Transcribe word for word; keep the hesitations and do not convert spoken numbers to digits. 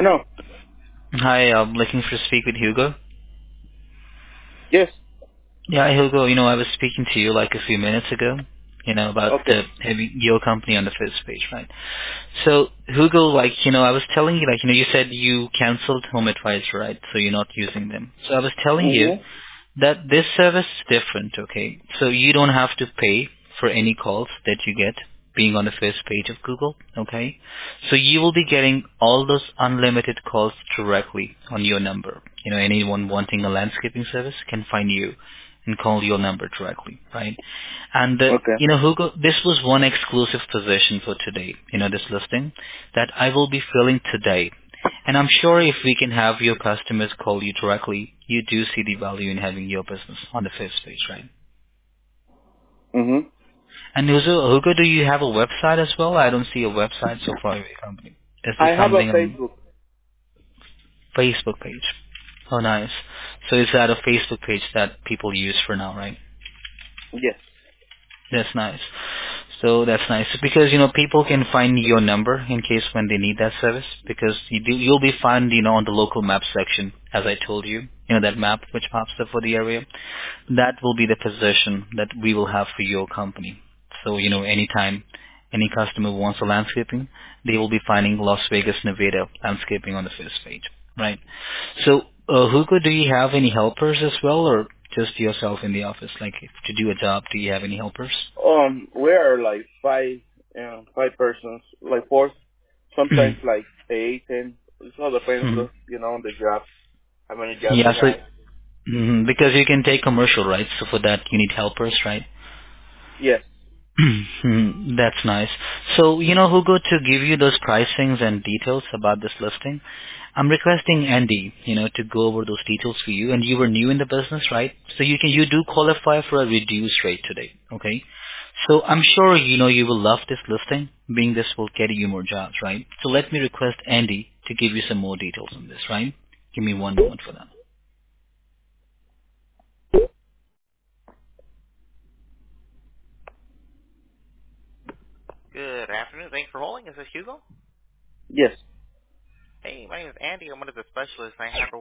Bueno, Hi, I'm looking for to speak with Hugo. yes. Yeah, Hugo, you know, I was speaking to you like a few minutes ago, you know, about Okay. the having your company on the first page, right? So, Hugo, like, you know, I was telling you, like, you know, you said you canceled Home Advisor, right? So you're not using them. So I was telling you Mhm. that this service is different, okay? So you don't have to pay for any calls that you get being on the first page of Google, okay? So you will be getting all those unlimited calls directly on your number. You know, anyone wanting a landscaping service can find you and call your number directly, right? And, uh, Okay. you know, Hugo, this was one exclusive position for today, you know, this listing, that I will be filling today. And I'm sure if we can have your customers call you directly, you do see the value in having your business on the first page, right? Mhm. And Hugo, Hugo, do you have a website as well? I don't see a website so far in your company. Is I this have a something on Facebook. Facebook page? Oh, nice. So is that a Facebook page that people use for now, right? Yes. That's nice. So that's nice because you know people can find your number in case when they need that service because you do, you'll be found you know on the local map section as I told you you know that map which pops up for the area that will be the position that we will have for your company. So you know anytime any customer wants a landscaping, they will be finding Las Vegas, Nevada landscaping on the first page, right? So uh, Hugo, do you have any helpers as well, or just yourself in the office? Like if to do a job, do you have any helpers? Um, we are like five, uh, five persons, like four, sometimes like eight, ten. It all depends, Mhm. uh, you know, on the job, how many jobs Yeah, we so have. mhm, because you can take commercial, right? So for that you need helpers, right? Yes. Mhm, that's nice. So you know, Hugo, to give you those pricings and details about this listing, I'm requesting Andy, you know, to go over those details for you. And you were new in the business, right? So you can you do qualify for a reduced rate today, okay? So I'm sure you know you will love this listing, being this will get you more jobs, right? So let me request Andy to give you some more details on this, right? Give me one moment for that. Good afternoon. Thanks for holding. Is this Hugo? Yes. Hey, my name is Andy. I'm one of the specialists. I handle